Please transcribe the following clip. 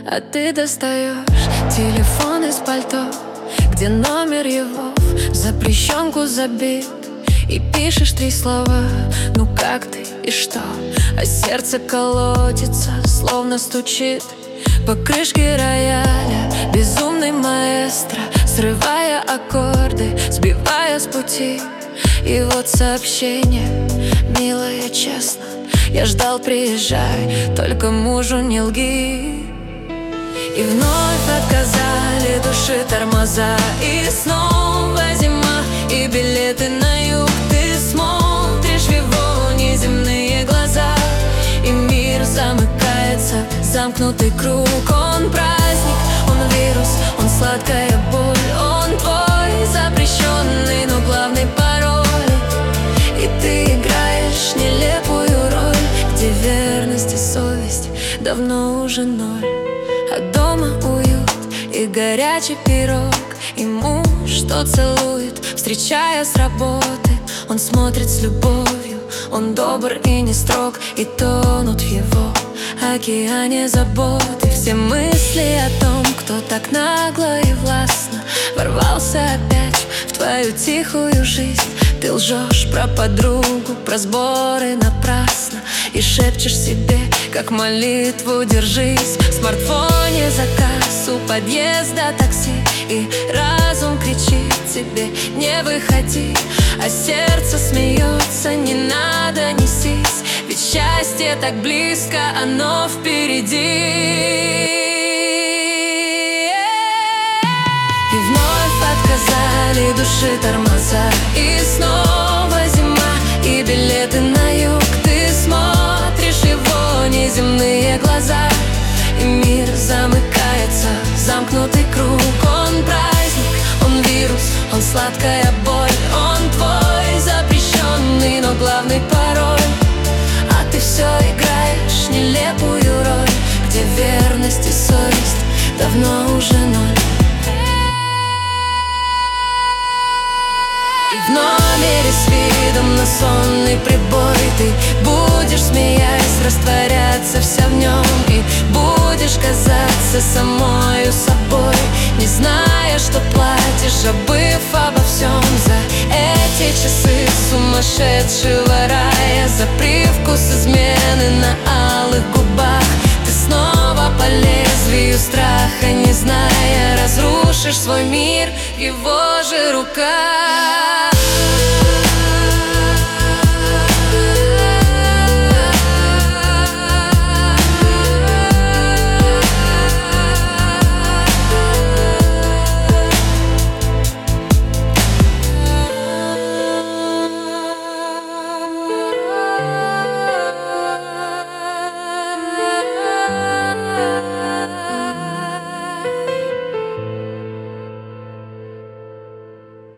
А ты достаешь телефон из пальто, где номер его в запрещенку забит, и пишешь 3 слова: ну как ты и что? А сердце колотится, словно стучит по крышке рояля безумный маэстро, срывая аккорды, сбивая с пути. И вот сообщение: милая, честно, я ждал, приезжай, только мужу не лги. И вновь отказали души тормоза, и снова зима, и билеты на юг. Ты смотришь в его неземные глаза, и мир замыкается, замкнутый круг. Он праздник, он вирус, он сладкая боль, он твой запрещенный, но главный пароль. И ты играешь нелепую роль, где верность и совесть давно уже ноль. А дома уют и горячий пирог, и муж, что целует, встречая с работы. Он смотрит с любовью, он добр и не строг, и тонут в его океане заботы все мысли о том, кто так нагло и властно ворвался опять в твою тихую жизнь. Ты лжешь про подругу, про сборы напрасно, и шепчешь себе, как молитву: держись. В смартфоне заказ, у подъезда такси, и разум кричит тебе: не выходи. А сердце смеется: не надо, несись, ведь счастье так близко, оно впереди. И вновь отказали души тормоза, и снова зима, и билеты на юг. Ты смотришь в его неземные глаза, и мир замыкается, замкнутый круг. Он праздник, он вирус, он сладкая боль, он твой запрещенный, но главный пароль. А ты все играешь нелепую роль, где верность и совесть давно уже ноль. И в номере с видом на сонный прибой ты будешь, смеясь, растворяться вся в нем, и будешь казаться самою собой, не зная, что платишь, забыв обо всем. За эти часы сумасшедшего рая, за привкус измены на алых губах, ты снова по лезвию страха, не зная, разрушишь свой мир в его же руках.